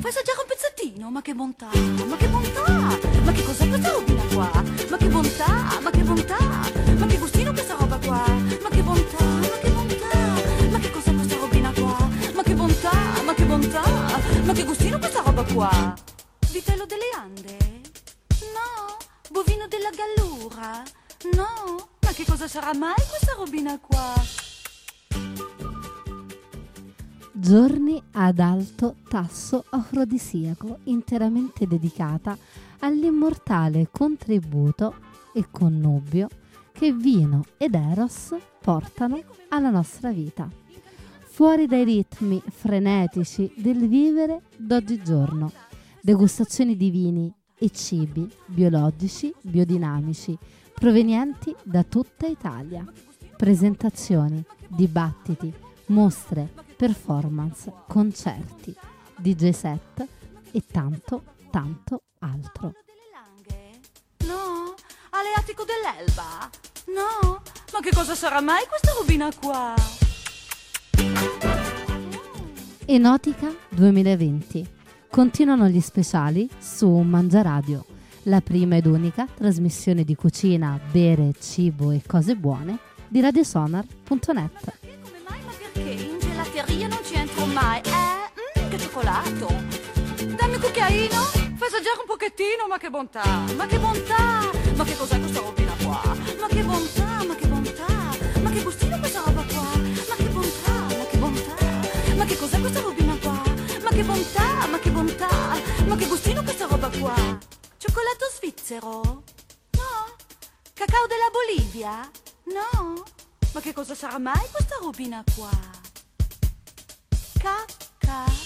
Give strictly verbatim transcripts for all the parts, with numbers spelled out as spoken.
fai assaggiare un pezzettino, ma che bontà, ma che bontà, ma che cos'è questa robina qua? Ma che bontà, ma che bontà, ma che gustino questa roba qua? Ma che bontà, ma che bontà, ma che cos'è questa robina qua? Ma che bontà, ma che bontà, ma che gustino questa roba qua? Vitello delle Ande? No. Bovino della Gallura? No. Ma che cosa sarà mai questa robina qua? Giorni ad alto tasso afrodisiaco, interamente dedicata all'immortale contributo e connubio che vino ed eros portano alla nostra vita. Fuori dai ritmi frenetici del vivere d'oggigiorno, degustazioni di vini e cibi biologici, biodinamici, provenienti da tutta Italia, presentazioni, dibattiti, mostre, performance, concerti, D J set e tanto, tanto altro. No, Aleatico dell'Elba? No, ma che cosa sarà mai questa robina qua? Enotica duemilaventi. Continuano gli speciali su Mangiaradio, la prima ed unica trasmissione di cucina, bere, cibo e cose buone di radiosonar punto net. Come mai, ma perché in gelateria non ci entro mai? Eh, mm, che cioccolato! Dammi un cucchiaino, fai assaggiare un pochettino, ma che bontà, ma che bontà! Ma che cos'è questa robina qua? Ma che bontà, ma che bontà! Ma che gustino questa roba qua? Ma che bontà, ma che bontà! Ma che cos'è questa robina qua? Ma che bontà, ma che bontà! Ma che gustino questa roba qua? Cioccolato svizzero? No. Cacao della Bolivia? No. Ma che cosa sarà mai questa robina qua? Cacca.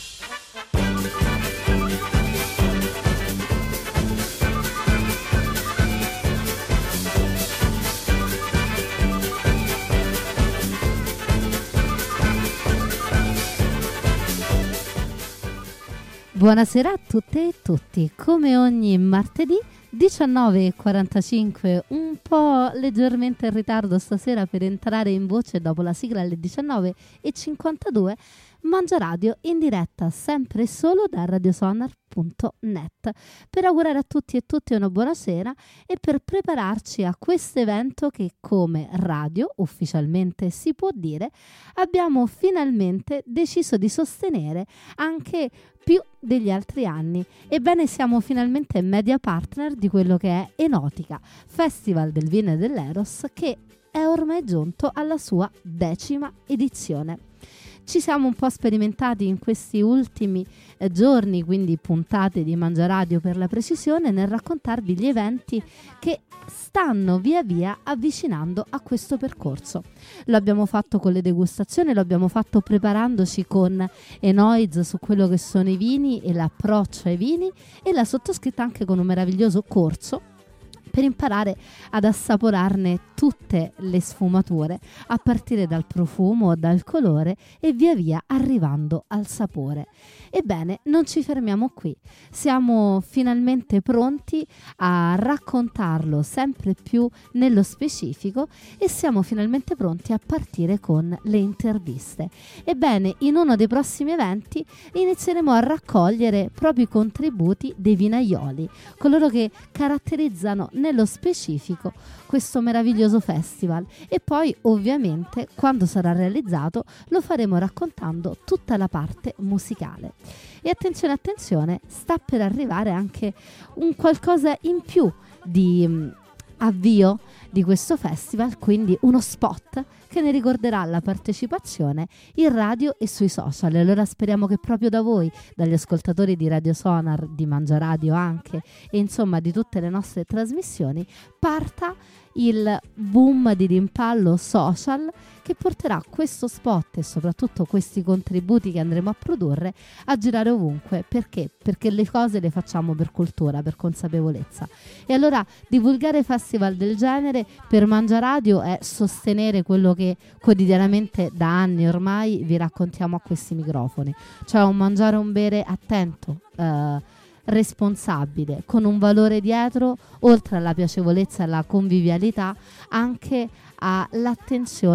Buonasera a tutte e tutti, come ogni martedì diciannove e quarantacinque, un po' leggermente in ritardo stasera per entrare in voce dopo la sigla alle diciannove e cinquantadue, Mangiaradio in diretta sempre e solo da radiosonar punto net per augurare a tutti e tutte una buona sera e per prepararci a questo evento che come radio, ufficialmente si può dire, abbiamo finalmente deciso di sostenere anche più degli altri anni. Ebbene, siamo finalmente media partner di quello che è Enotica, Festival del Vino e dell'Eros, che è ormai giunto alla sua decima edizione. Ci siamo un po' sperimentati in questi ultimi eh, giorni, quindi puntate di Mangiaradio per la precisione, nel raccontarvi gli eventi che stanno via via avvicinando a questo percorso. Lo abbiamo fatto con le degustazioni, lo abbiamo fatto preparandoci con Enoiz su quello che sono i vini e l'approccio ai vini, e la sottoscritta anche con un meraviglioso corso per imparare ad assaporarne tutte le sfumature, a partire dal profumo, dal colore e via via arrivando al sapore. Ebbene, non ci fermiamo qui, siamo finalmente pronti a raccontarlo sempre più nello specifico e siamo finalmente pronti a partire con le interviste. Ebbene, in uno dei prossimi eventi inizieremo a raccogliere proprio i contributi dei vinaioli, coloro che caratterizzano nello specifico questo meraviglioso festival, e poi ovviamente quando sarà realizzato lo faremo raccontando tutta la parte musicale. E attenzione attenzione, sta per arrivare anche un qualcosa in più di mh, avvio di questo festival, quindi uno spot che ne ricorderà la partecipazione in radio e sui social. Allora speriamo che proprio da voi, dagli ascoltatori di Radio Sonar, di Mangiaradio anche, e insomma di tutte le nostre trasmissioni, parta il boom di rimpallo social che porterà questo spot e soprattutto questi contributi che andremo a produrre a girare ovunque. Perché? Perché le cose le facciamo per cultura, per consapevolezza. E allora divulgare festival del genere per Mangiaradio è sostenere quello che quotidianamente da anni ormai vi raccontiamo a questi microfoni, cioè un mangiare e un bere attento, eh, responsabile, con un valore dietro, oltre alla piacevolezza e alla convivialità, anche all'attenzione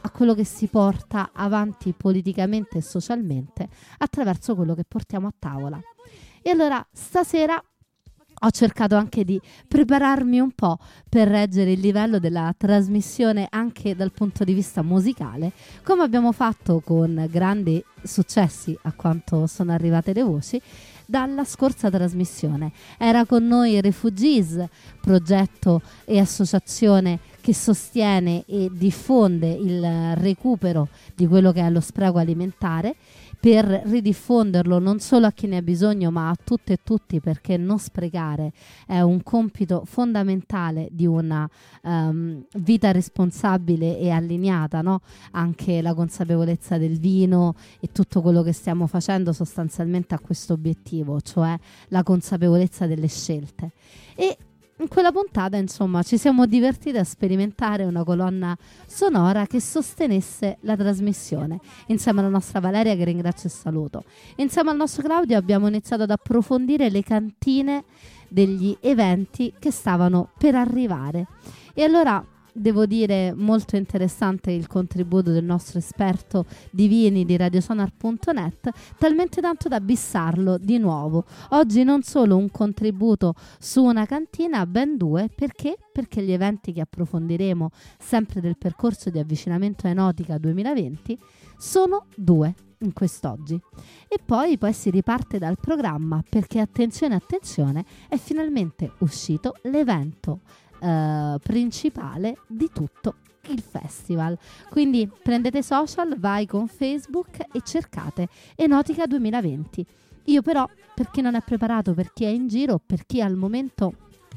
a quello che si porta avanti politicamente e socialmente attraverso quello che portiamo a tavola. E allora stasera ho cercato anche di prepararmi un po' per reggere il livello della trasmissione anche dal punto di vista musicale, come abbiamo fatto con grandi successi, a quanto sono arrivate le voci, dalla scorsa trasmissione. Era con noi Refugees, progetto e associazione che sostiene e diffonde il recupero di quello che è lo spreco alimentare, per ridiffonderlo non solo a chi ne ha bisogno ma a tutte e tutti, perché non sprecare è un compito fondamentale di una um, vita responsabile e allineata, no? Anche la consapevolezza del vino e tutto quello che stiamo facendo sostanzialmente a questo obiettivo, cioè la consapevolezza delle scelte. E in quella puntata, insomma, ci siamo divertiti a sperimentare una colonna sonora che sostenesse la trasmissione. Insieme alla nostra Valeria, che ringrazio e saluto, insieme al nostro Claudio abbiamo iniziato ad approfondire le cantine degli eventi che stavano per arrivare. E allora devo dire molto interessante il contributo del nostro esperto di vini di radiosonar punto net, talmente tanto da bissarlo di nuovo. Oggi non solo un contributo su una cantina, ben due. Perché? Perché gli eventi che approfondiremo sempre del percorso di avvicinamento Enotica duemilaventi sono due in quest'oggi. E poi poi si riparte dal programma, perché attenzione attenzione, è finalmente uscito l'evento Uh, principale di tutto il festival. Quindi prendete social, vai con Facebook e cercate Enotica duemilaventi. Io però, per chi non è preparato, per chi è in giro, per chi al momento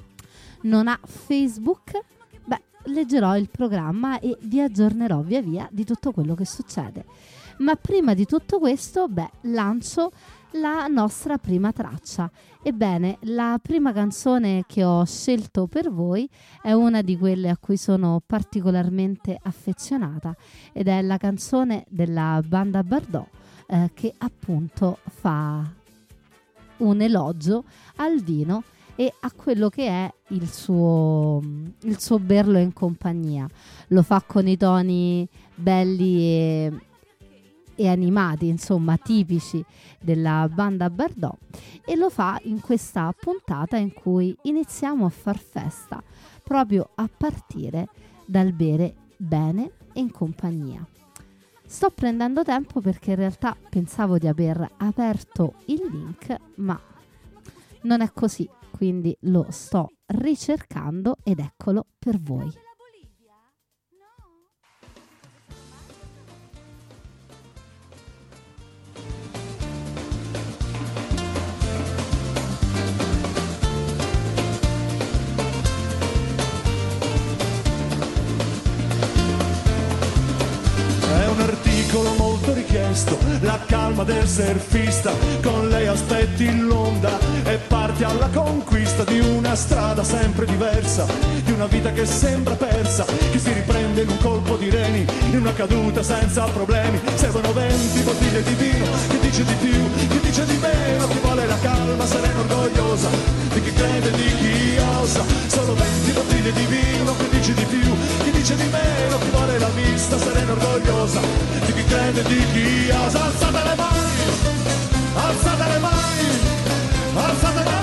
non ha Facebook, beh, leggerò il programma e vi aggiornerò via via di tutto quello che succede. Ma prima di tutto questo, beh, lancio la nostra prima traccia. Ebbene, la prima canzone che ho scelto per voi è una di quelle a cui sono particolarmente affezionata, ed è la canzone della banda Bardot, eh, che appunto fa un elogio al vino e a quello che è il suo, il suo berlo in compagnia. Lo fa con i toni belli e e animati, insomma, tipici della banda Bardot, e lo fa in questa puntata in cui iniziamo a far festa proprio a partire dal bere bene e in compagnia. Sto prendendo tempo perché in realtà pensavo di aver aperto il link, ma non è così, quindi lo sto ricercando ed eccolo per voi. Molto richiesto, la calma del surfista, con lei aspetti l'onda e parti alla conquista di una strada sempre diversa, di una vita che sembra persa, che si riprende in un colpo di reni, in una caduta senza problemi. Servono venti bottiglie di vino, chi dice di più, chi dice di meno, chi vuole la calma serena orgogliosa, di chi crede, di chi osa. Solo venti bottiglie di vino, chi dice di più, chi dice di meno, chi vuole la vista serena orgogliosa, di chi crede, di chi osa. Alzate le mani, alzate le mani, alzate le mani.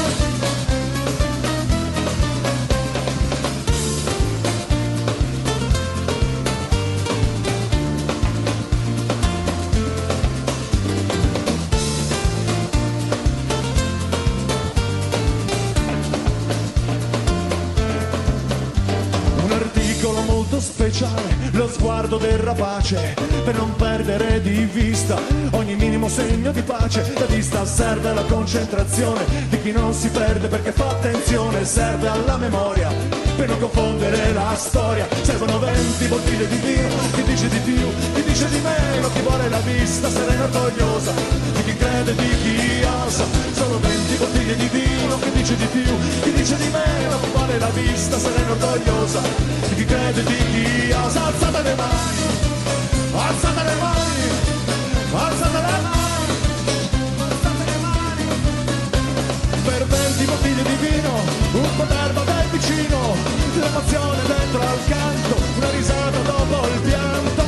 Speciale, lo sguardo del rapace, per non perdere di vista ogni minimo segno di pace. La vista serve alla concentrazione di chi non si perde perché fa attenzione, serve alla memoria per non confondere la storia. Servono venti bottiglie di vino, chi dice di più, chi dice di meno, chi vuole la vista serena e orgogliosa, di chi crede, di chi osa. Solo venti bottiglie di vino, chi dice di più, chi dice di meno, chi vuole la vista serena e orgogliosa, di chi crede, di chi osa. Alzate le mani, alzate le mani, alzate le mani, alzate le mani. Per venti bottiglie di vino, un po' d'erba del vicino, l'emozione dentro al canto, una risata dopo il pianto.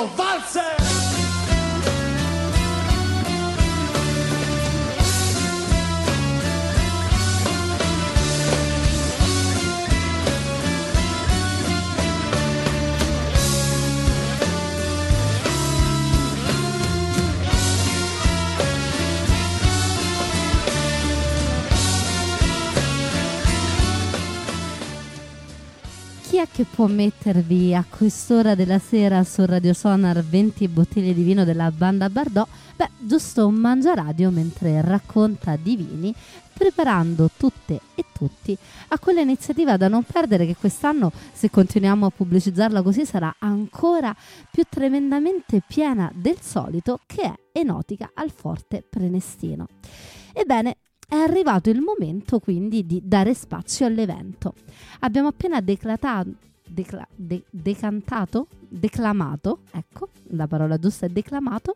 Trio Valzer! Chi è che può mettervi a quest'ora della sera su Radio Sonar venti bottiglie di vino della Banda Bardot? Beh, giusto un mangiaradio mentre racconta di vini, preparando tutte e tutti a quella iniziativa da non perdere, che quest'anno, se continuiamo a pubblicizzarla così, sarà ancora più tremendamente piena del solito, che è Enotica al Forte Prenestino. Ebbene, è arrivato il momento quindi di dare spazio all'evento. Abbiamo appena declatato, decla, de, decantato, declamato, ecco, la parola giusta è declamato,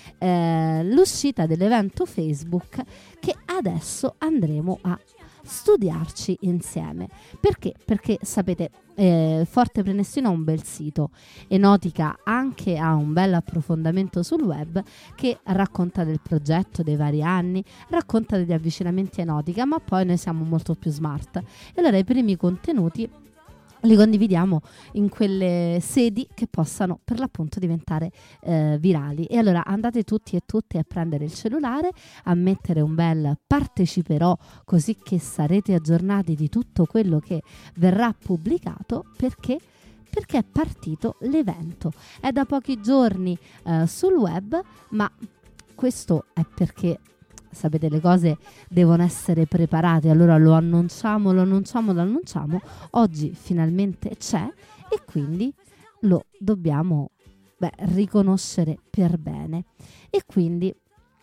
eh, l'uscita dell'evento Facebook, che adesso andremo a studiarci insieme. Perché? Perché sapete, eh, Forte Prenestino ha un bel sito, Enotica anche ha un bel approfondimento sul web che racconta del progetto, dei vari anni, racconta degli avvicinamenti a Enotica, ma poi noi siamo molto più smart e allora i primi contenuti li condividiamo in quelle sedi che possano per l'appunto diventare eh, virali. E allora andate tutti e tutte a prendere il cellulare, a mettere un bel parteciperò, così che sarete aggiornati di tutto quello che verrà pubblicato, perché perché è partito l'evento. È da pochi giorni eh, sul web, ma questo è perché sapete, le cose devono essere preparate, allora lo annunciamo, lo annunciamo, lo annunciamo. Oggi finalmente c'è e quindi lo dobbiamo beh, riconoscere per bene. E quindi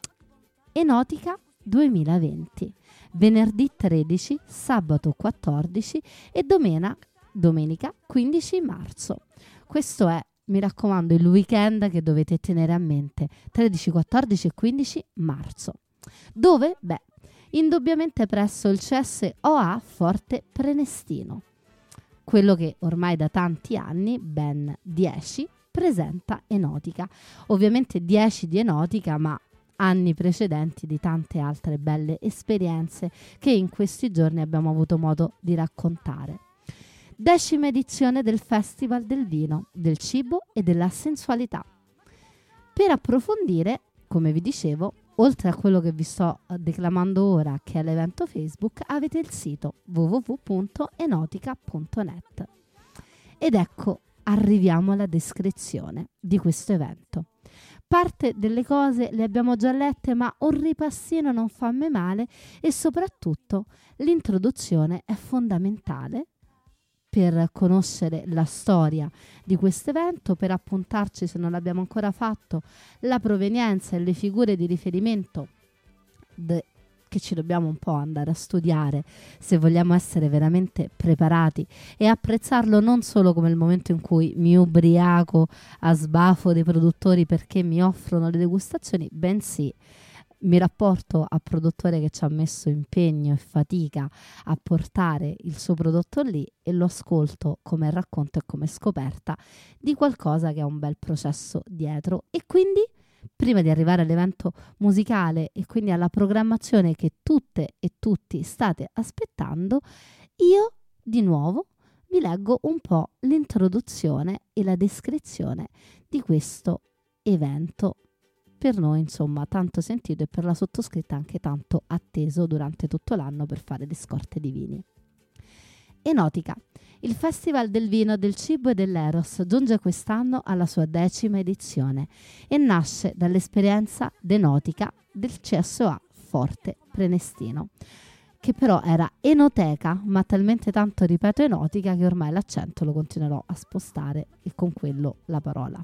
Enotica duemilaventi, venerdì tredici, sabato quattordici e domenica, domenica quindici marzo. Questo è, mi raccomando, il weekend che dovete tenere a mente, tredici, quattordici e quindici marzo. Dove? Beh, indubbiamente presso il C S O A Forte Prenestino, quello che ormai da tanti anni, ben dieci, presenta Enotica. Ovviamente dieci di Enotica, ma anni precedenti di tante altre belle esperienze che in questi giorni abbiamo avuto modo di raccontare. Decima edizione del Festival del Vino, del Cibo e della Sensualità. Per approfondire, come vi dicevo, oltre a quello che vi sto declamando ora, che è l'evento Facebook, avete il sito w w w punto enotica punto net. Ed ecco, arriviamo alla descrizione di questo evento. Parte delle cose le abbiamo già lette, ma un ripassino non fa a me male, e soprattutto l'introduzione è fondamentale per conoscere la storia di questo evento, per appuntarci, se non l'abbiamo ancora fatto, la provenienza e le figure di riferimento de- che ci dobbiamo un po' andare a studiare se vogliamo essere veramente preparati e apprezzarlo non solo come il momento in cui mi ubriaco a sbafo dei produttori perché mi offrono le degustazioni, bensì mi rapporto al produttore che ci ha messo impegno e fatica a portare il suo prodotto lì e lo ascolto come racconto e come scoperta di qualcosa che ha un bel processo dietro. E quindi, prima di arrivare all'evento musicale e quindi alla programmazione che tutte e tutti state aspettando, io di nuovo vi leggo un po' l'introduzione e la descrizione di questo evento, per noi insomma tanto sentito e per la sottoscritta anche tanto atteso durante tutto l'anno per fare le scorte di vini. Enotica, il Festival del Vino, del Cibo e dell'Eros, giunge quest'anno alla sua decima edizione e nasce dall'esperienza d'Enotica del C S O A Forte Prenestino, che però era Enoteca, ma talmente tanto ripeto Enotica che ormai l'accento lo continuerò a spostare e con quello la parola.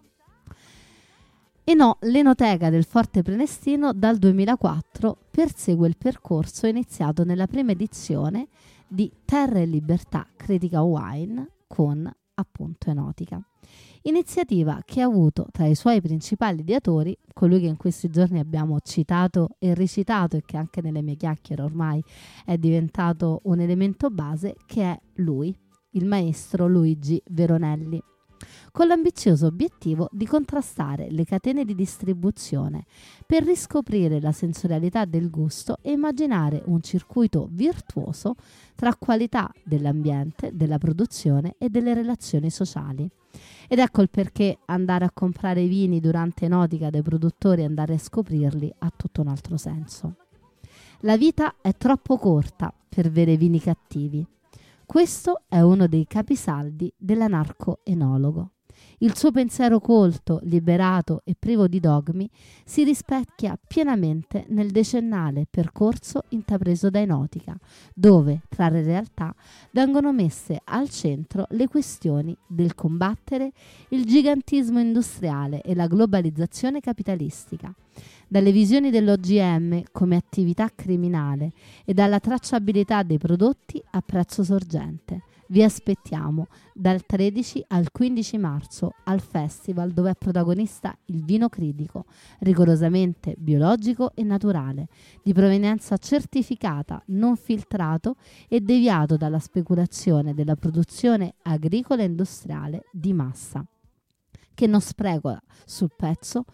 E no, l'Enoteca del Forte Prenestino dal duemilaquattro persegue il percorso iniziato nella prima edizione di Terra e Libertà Critica Wine con appunto Enotica. Iniziativa che ha avuto tra i suoi principali ideatori colui che in questi giorni abbiamo citato e recitato e che anche nelle mie chiacchiere ormai è diventato un elemento base, che è lui, il maestro Luigi Veronelli. con l'ambizioso obiettivo di contrastare le catene di distribuzione per riscoprire la sensorialità del gusto e immaginare un circuito virtuoso tra qualità dell'ambiente, della produzione e delle relazioni sociali. Ed ecco il perché andare a comprare vini durante Enotica dai produttori e andare a scoprirli ha tutto un altro senso. La vita è troppo corta per bere vini cattivi. Questo è uno dei capisaldi dell'anarco-enologo. Il suo pensiero colto, liberato e privo di dogmi si rispecchia pienamente nel decennale percorso intrapreso da Enotica, dove, tra le realtà, vengono messe al centro le questioni del combattere il gigantismo industriale e la globalizzazione capitalistica, dalle visioni dell'O G M come attività criminale e dalla tracciabilità dei prodotti a prezzo sorgente. Vi aspettiamo dal tredici al quindici marzo al festival, dove è protagonista il vino critico, rigorosamente biologico e naturale, di provenienza certificata, non filtrato e deviato dalla speculazione della produzione agricola e industriale di massa, che non specula sul pezzo,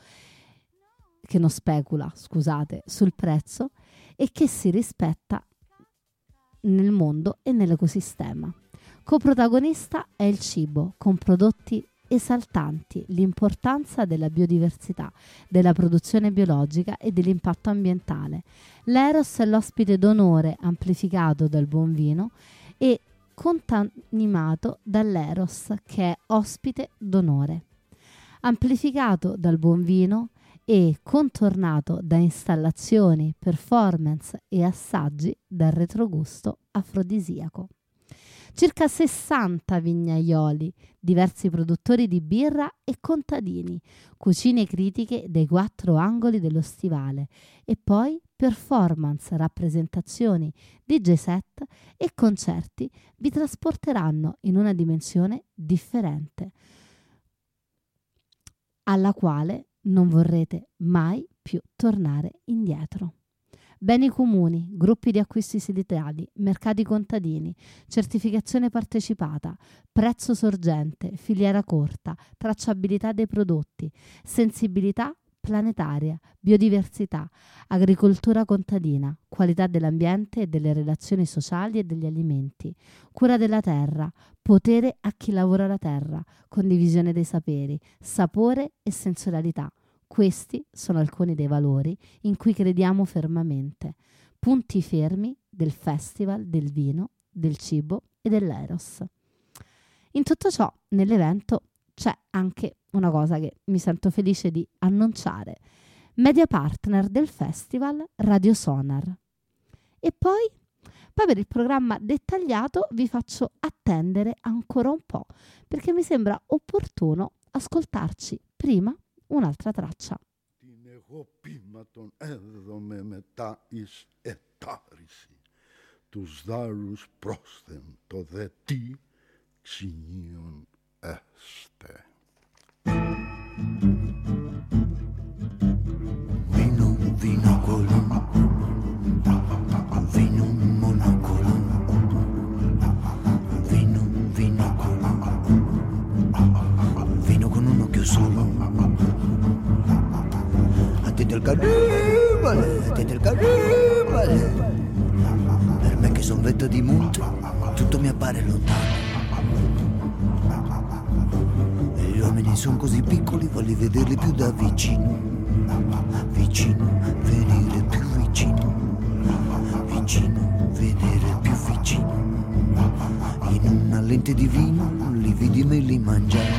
che non specula, scusate, sul prezzo e che si rispetta nel mondo e nell'ecosistema. Coprotagonista è il cibo, con prodotti esaltanti l'importanza della biodiversità, della produzione biologica e dell'impatto ambientale. L'Eros è l'ospite d'onore amplificato dal buon vino e contanimato dall'Eros, che è ospite d'onore. Amplificato dal buon vino e contornato da installazioni, performance e assaggi dal retrogusto afrodisiaco. Circa sessanta vignaioli, diversi produttori di birra e contadini, cucine critiche dei quattro angoli dello stivale e poi performance, rappresentazioni, D J set e concerti vi trasporteranno in una dimensione differente, alla quale non vorrete mai più tornare indietro. Beni comuni, gruppi di acquisti solidali, mercati contadini, certificazione partecipata, prezzo sorgente, filiera corta, tracciabilità dei prodotti, sensibilità planetaria, biodiversità, agricoltura contadina, qualità dell'ambiente e delle relazioni sociali e degli alimenti, cura della terra, potere a chi lavora la terra, condivisione dei saperi, sapore e sensorialità. Questi sono alcuni dei valori in cui crediamo fermamente, punti fermi del Festival del Vino, del Cibo e dell'Eros. In tutto ciò, nell'evento c'è anche una cosa che mi sento felice di annunciare: media partner del festival Radio Sonar. E poi, poi per il programma dettagliato vi faccio attendere ancora un po', perché mi sembra opportuno ascoltarci prima un'altra traccia. Τους δάρους πρόσθεν το δε τι ξυνίων έστε. Vino, vino colon, vino monocolon, vino, vino colon, vino con un occhio solo. Attento al carnevale, attento al carnevale. Per me che son vetta di monte, tutto mi appare lontano. E gli uomini sono così piccoli, voglio vederli più da vicino. Vicino, venire più vicino. Vicino, vedere più vicino. In una lente di vino, li vedi me li mangiare.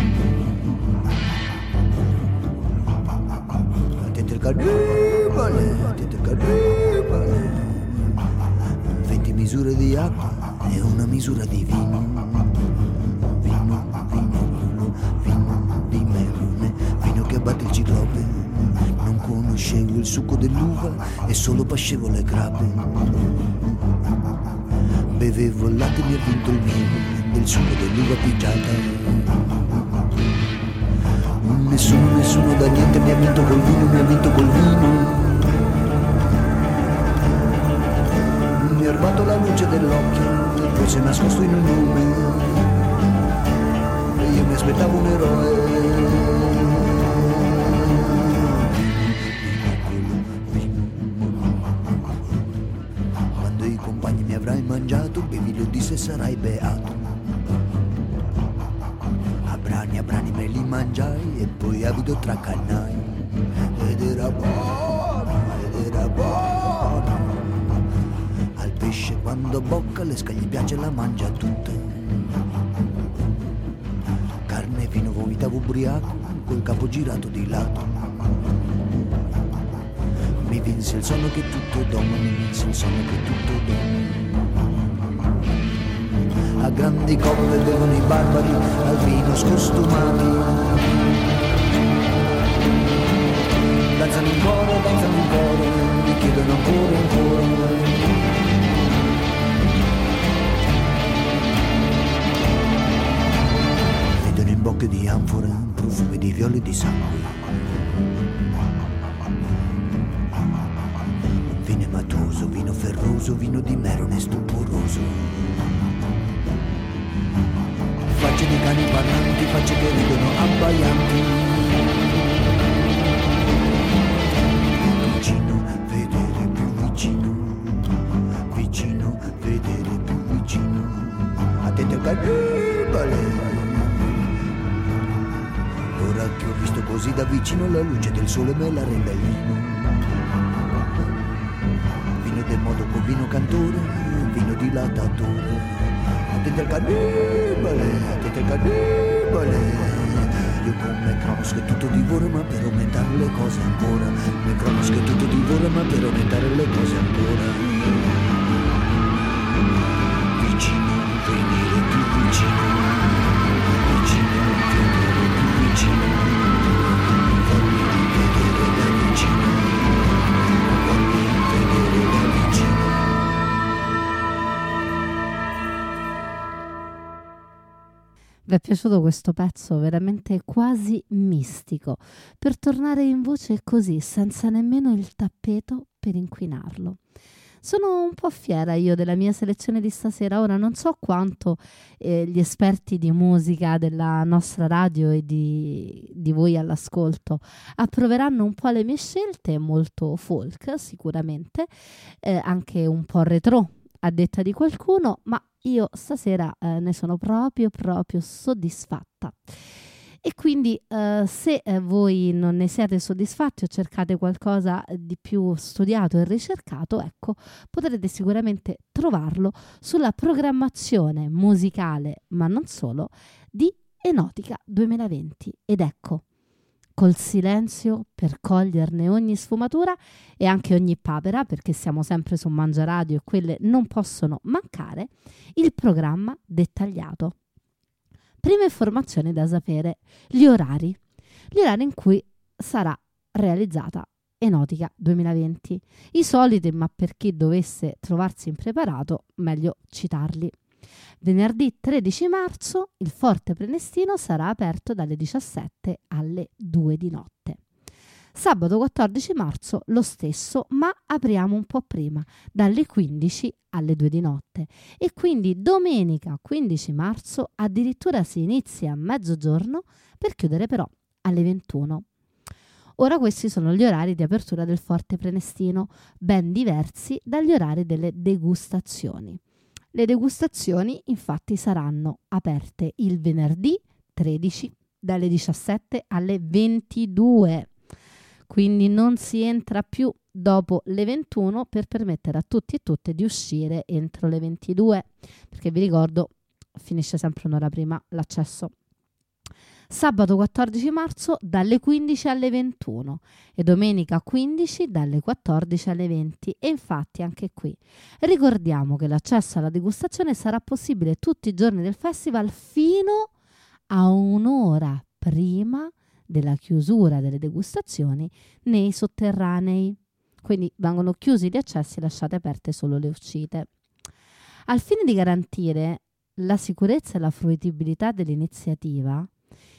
Attento al carnevale, attento al carnevale. venti misure di acqua e una misura di vino. Vino, vino, vino di melone, vino che abbatte il ciclope. Non conoscevo il succo dell'uva e solo pascevo le grappe. Bevevo il latte e mi ha vinto il miele del succo dell'uva pigiata. Nessuno, nessuno da niente mi ha vinto col vino, mi ha vinto col vino. Mi ha rubato la luce dell'occhio, poi si è nascosto in un nome. E io mi aspettavo interpretavo un eroe. Quando i compagni mi avrai mangiato, bevilo di se sarai beato. A brani, a brani me li mangiai e poi avido tracannai. Ed era buono, ed era buono. Al pesce quando bocca le scaglie piace la mangia tutte. Carne e vino vomitavo ubriaco, col capo girato di lato. Mi vinse il sonno che tutto doma, mi vinse il sonno che tutto doma. A grandi coppe bevono i barbari, al vino scostumati. Danzano in coro, danzano in coro, mi chiedono ancora, ancora. Vedono in bocche di anfore, profumi di violi di sangue. Vino matoso, vino ferroso, vino di merone stuporoso. Facce di cani parlanti, facce che ridono abbaianti. Vicino, vedere più vicino. Vicino, vedere più vicino. Attento al cannibale. Ora che ho visto così da vicino, la luce del sole me la rende il vino. Vino del modo con vino cantore, vino dilatatore. Attenti al cannibale, attenti al cannibale. Io come Cronos che tutto divora ma per aumentare le cose ancora. Come Cronos che tutto divora ma per aumentare le cose ancora. Vicino, venire più vicino. Vicino, venire più vicino. Voglio vedere da vicino. Voglio vedere da vicino. Vi è piaciuto questo pezzo veramente quasi mistico, per tornare in voce così, senza nemmeno il tappeto per inquinarlo. Sono un po' fiera io della mia selezione di stasera. Ora non so quanto eh, gli esperti di musica della nostra radio e di, di voi all'ascolto approveranno un po' le mie scelte, molto folk sicuramente, eh, anche un po' retro a detta di qualcuno, ma io stasera eh, ne sono proprio proprio soddisfatta. E quindi eh, se eh, voi non ne siete soddisfatti o cercate qualcosa di più studiato e ricercato, ecco, potrete sicuramente trovarlo sulla programmazione musicale, ma non solo, di Enotica duemilaventi. Ed ecco, col silenzio per coglierne ogni sfumatura e anche ogni papera, perché siamo sempre su Mangia Radio e quelle non possono mancare, il programma dettagliato. Prima informazione da sapere, gli orari, gli orari in cui sarà realizzata Enotica duemilaventi. I soliti, ma per chi dovesse trovarsi impreparato, meglio citarli. Venerdì tredici marzo il Forte Prenestino sarà aperto dalle diciassette alle due di notte. Sabato quattordici marzo lo stesso, ma apriamo un po' prima, dalle quindici alle due di notte. E quindi domenica quindici marzo addirittura si inizia a mezzogiorno per chiudere però alle ventuno. Ora questi sono gli orari di apertura del Forte Prenestino, ben diversi dagli orari delle degustazioni. Le degustazioni infatti saranno aperte il venerdì tredici dalle diciassette alle ventidue, quindi non si entra più dopo le ventuno per permettere a tutti e tutte di uscire entro le ventidue, perché vi ricordo finisce sempre un'ora prima l'accesso. Sabato quattordici marzo dalle quindici alle ventuno e domenica quindici dalle quattordici alle venti. E infatti anche qui ricordiamo che l'accesso alla degustazione sarà possibile tutti i giorni del festival fino a un'ora prima della chiusura delle degustazioni nei sotterranei. Quindi vengono chiusi gli accessi e lasciate aperte solo le uscite. Al fine di garantire la sicurezza e la fruibilità dell'iniziativa,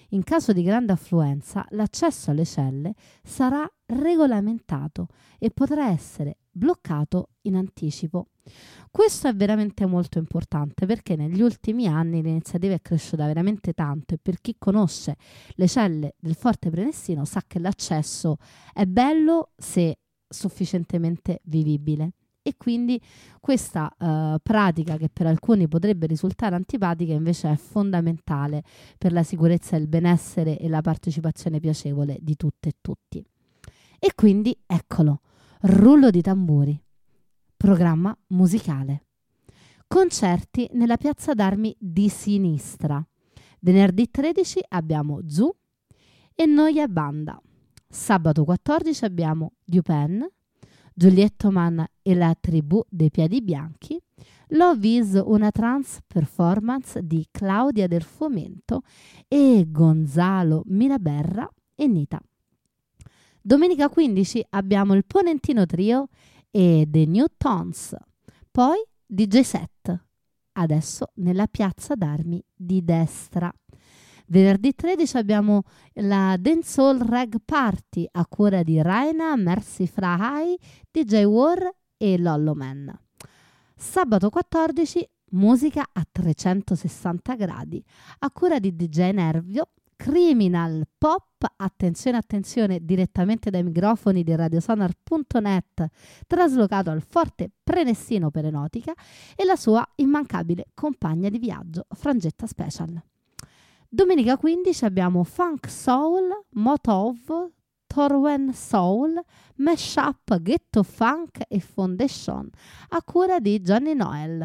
In caso di grande affluenza, l'accesso alle celle sarà regolamentato e potrà essere bloccato in anticipo. Questo è veramente molto importante perché negli ultimi anni l'iniziativa è cresciuta veramente tanto e per chi conosce le celle del Forte Prenestino sa che l'accesso è bello se sufficientemente vivibile. E quindi questa uh, pratica, che per alcuni potrebbe risultare antipatica, invece è fondamentale per la sicurezza, il benessere e la partecipazione piacevole di tutte e tutti. E quindi eccolo, rullo di tamburi, programma musicale. Concerti nella Piazza d'Armi di Sinistra. Venerdì tredici abbiamo Zu e Noia Banda. Sabato quattordici abbiamo Dupen, Giulietto Mann e la tribù dei piedi bianchi. Love is una trance performance di Claudia del Fomento e Gonzalo Miraberra e Nita. Domenica quindici abbiamo il Ponentino Trio e The New Tones. Poi D J set, adesso nella Piazza d'Armi di Destra. Venerdì tredici abbiamo la Dancehall Rag Party a cura di Raina, Mercy Frahai, D J War e Lollo Man. Sabato quattordici musica a trecentosessanta gradi a cura di D J Nervio, Criminal Pop, attenzione attenzione, direttamente dai microfoni di radiosonar punto net, traslocato al Forte Prenestino per Enotica, e la sua immancabile compagna di viaggio Frangetta Special. Domenica quindici abbiamo Funk Soul, Motov, Torwen Soul, Mashup, Ghetto Funk e Foundation a cura di Johnny Noel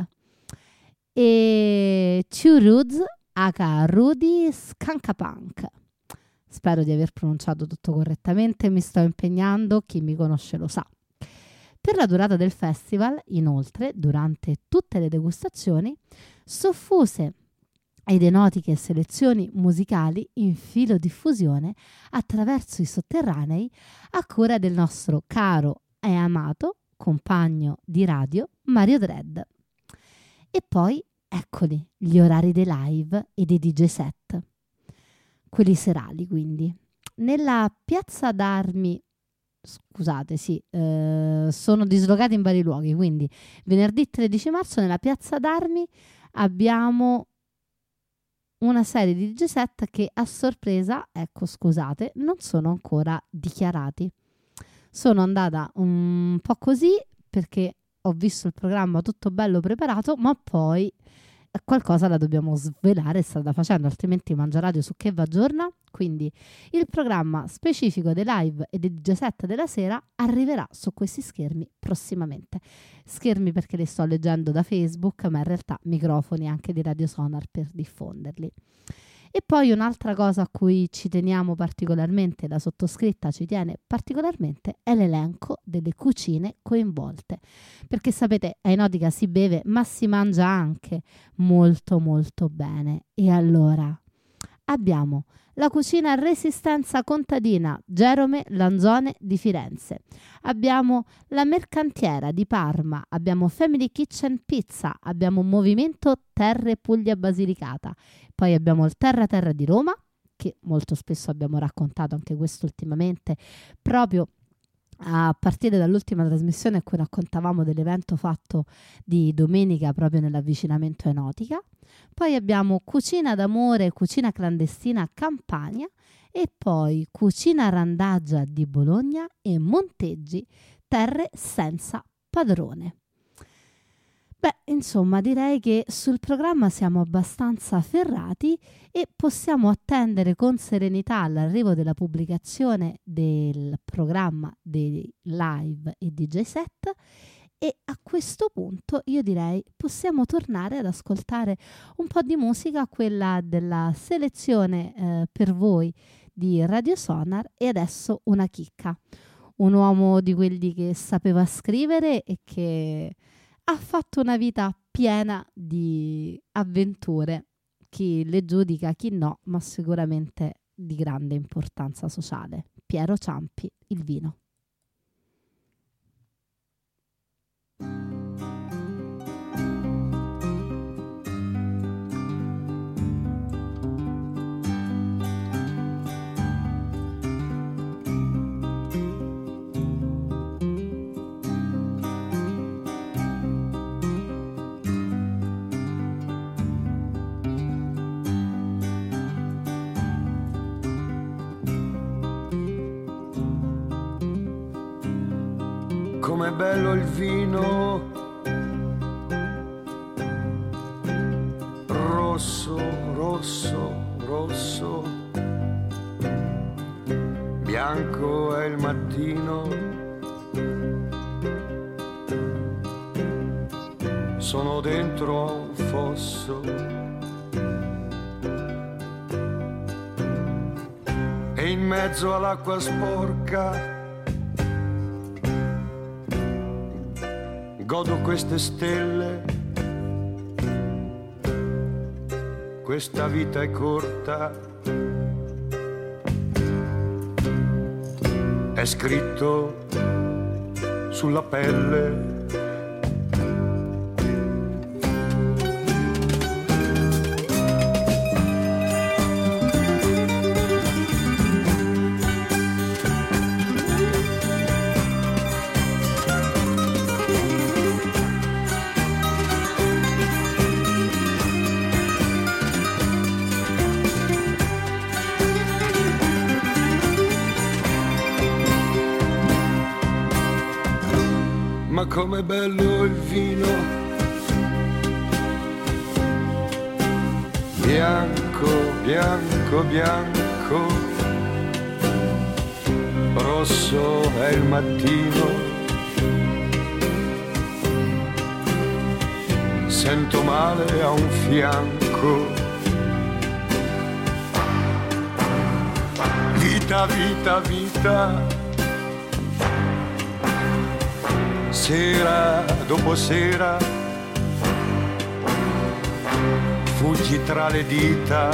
e Two Rudes aka Rudy Skankapunk. Spero di aver pronunciato tutto correttamente, mi sto impegnando, chi mi conosce lo sa. Per la durata del festival, inoltre, durante tutte le degustazioni, soffuse ed enotiche selezioni musicali in filodiffusione attraverso i sotterranei a cura del nostro caro e amato compagno di radio Mario Dredd. E poi eccoli gli orari dei live e dei D J set, quelli serali quindi. Nella Piazza d'Armi, scusate, sì, eh, sono dislocati in vari luoghi, quindi venerdì tredici marzo nella Piazza d'Armi abbiamo una serie di D J set che a sorpresa, ecco scusate, non sono ancora dichiarati. Sono andata un po' così perché ho visto il programma tutto bello preparato, ma poi qualcosa la dobbiamo svelare, strada facendo, altrimenti Mangia Radio su che va giorna. Quindi il programma specifico dei live e dei D J set della sera arriverà su questi schermi prossimamente. Schermi perché li sto leggendo da Facebook, ma in realtà microfoni anche di Radio Sonar per diffonderli. E poi un'altra cosa a cui ci teniamo particolarmente, la sottoscritta ci tiene particolarmente, è l'elenco delle cucine coinvolte. Perché sapete, a Enotica si beve, ma si mangia anche molto molto bene. E allora abbiamo la cucina Resistenza Contadina Gerome Lanzone di Firenze, abbiamo la Mercantiera di Parma, abbiamo Family Kitchen Pizza, abbiamo Movimento Terre Puglia Basilicata, poi abbiamo il Terra Terra di Roma, che molto spesso abbiamo raccontato anche questo ultimamente, proprio a partire dall'ultima trasmissione in cui raccontavamo dell'evento fatto di domenica proprio nell'avvicinamento Enotica. Poi abbiamo Cucina d'Amore, Cucina Clandestina Campania, e poi Cucina Randaggia di Bologna e Monteggi, Terre Senza Padrone. Beh, insomma, direi che sul programma siamo abbastanza ferrati e possiamo attendere con serenità l'arrivo della pubblicazione del programma dei live e D J set. E a questo punto io direi possiamo tornare ad ascoltare un po' di musica, quella della selezione eh, per voi di Radio Sonar. E adesso una chicca, un uomo di quelli che sapeva scrivere e che ha fatto una vita piena di avventure, chi le giudica, chi no, ma sicuramente di grande importanza sociale. Piero Ciampi, Il vino. bello il vino, rosso, rosso, rosso, bianco è il mattino, sono dentro a un fosso e in mezzo all'acqua sporca godo queste stelle, questa vita è corta, è scritto sulla pelle. Ma com'è bello il vino, bianco, bianco, bianco, rosso è il mattino, sento male a un fianco, vita, vita, vita, sera dopo sera, fuggi tra le dita,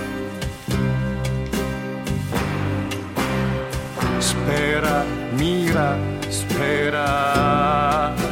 spera, mira, spera.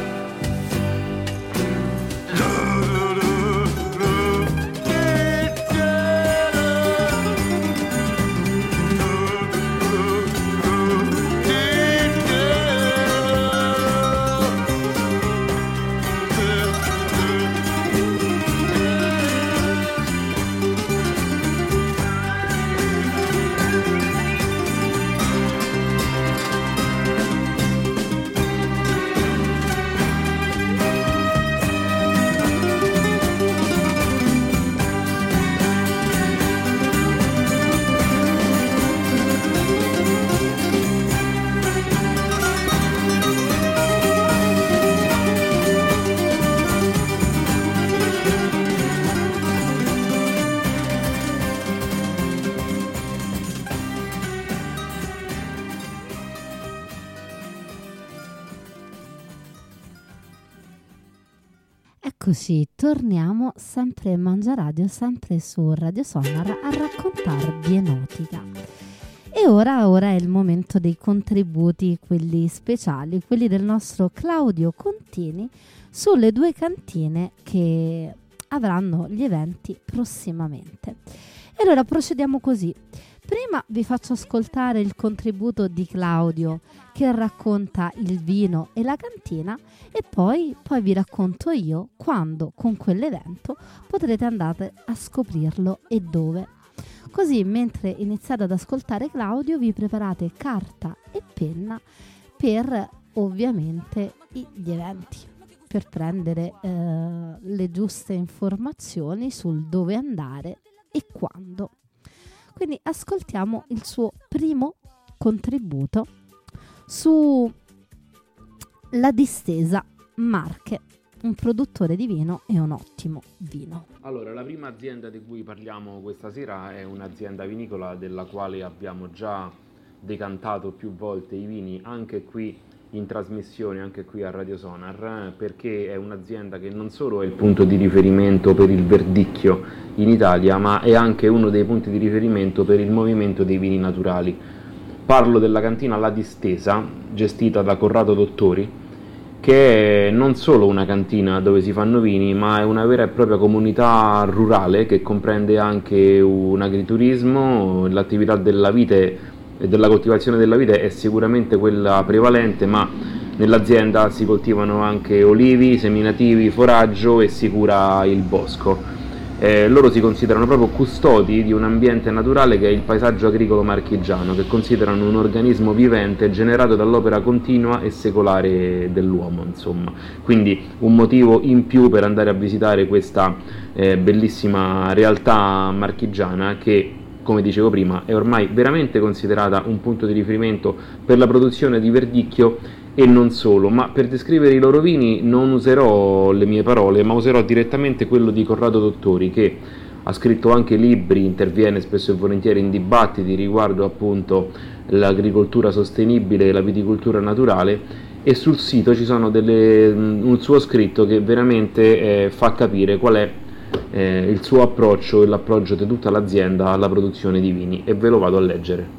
Eccoci, torniamo sempre in Mangiaradio, sempre su Radio Sonar, a raccontarvi enotica. E ora, ora è il momento dei contributi, quelli speciali, quelli del nostro Claudio Contini, sulle due cantine che avranno gli eventi prossimamente. E allora procediamo così. Prima vi faccio ascoltare il contributo di Claudio che racconta il vino e la cantina e poi, poi vi racconto io quando con quell'evento potrete andare a scoprirlo e dove. Così mentre iniziate ad ascoltare Claudio vi preparate carta e penna per ovviamente gli eventi, per prendere eh, le giuste informazioni sul dove andare e quando. Quindi ascoltiamo il suo primo contributo su La Distesa Marche, un produttore di vino e un ottimo vino. Allora, la prima azienda di cui parliamo questa sera è un'azienda vinicola della quale abbiamo già decantato più volte i vini, anche qui in trasmissione, anche qui a Radio Sonar, perché è un'azienda che non solo è il punto di riferimento per il verdicchio in Italia, ma è anche uno dei punti di riferimento per il movimento dei vini naturali. Parlo della cantina La Distesa, gestita da Corrado Dottori, che è non solo una cantina dove si fanno vini, ma è una vera e propria comunità rurale che comprende anche un agriturismo, l'attività della vite e della coltivazione della vite è sicuramente quella prevalente, ma nell'azienda si coltivano anche olivi, seminativi, foraggio e si cura il bosco. Eh, loro si considerano proprio custodi di un ambiente naturale che è il paesaggio agricolo marchigiano, che considerano un organismo vivente generato dall'opera continua e secolare dell'uomo, insomma. Quindi un motivo in più per andare a visitare questa eh, bellissima realtà marchigiana che, come dicevo prima, è ormai veramente considerata un punto di riferimento per la produzione di verdicchio e non solo. Ma per descrivere i loro vini non userò le mie parole, ma userò direttamente quello di Corrado Dottori, che ha scritto anche libri, interviene spesso e volentieri in dibattiti riguardo appunto l'agricoltura sostenibile e la viticoltura naturale, e sul sito ci sono delle, un suo scritto che veramente eh, fa capire qual è eh, il suo approccio e l'approccio di tutta l'azienda alla produzione di vini, e ve lo vado a leggere.